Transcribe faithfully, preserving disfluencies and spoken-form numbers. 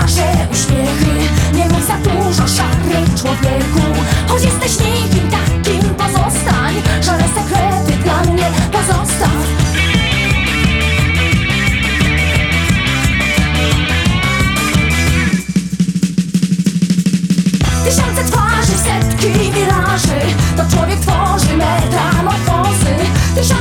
twarze, uśmiechy. Nie mów za dużo, szary człowieku. Choć jesteś nikim, takim pozostań. Szare sekrety dla mnie pozostaw. Tysiące twarzy, setki wiraży. To człowiek tworzy metamorfozy. Tysiące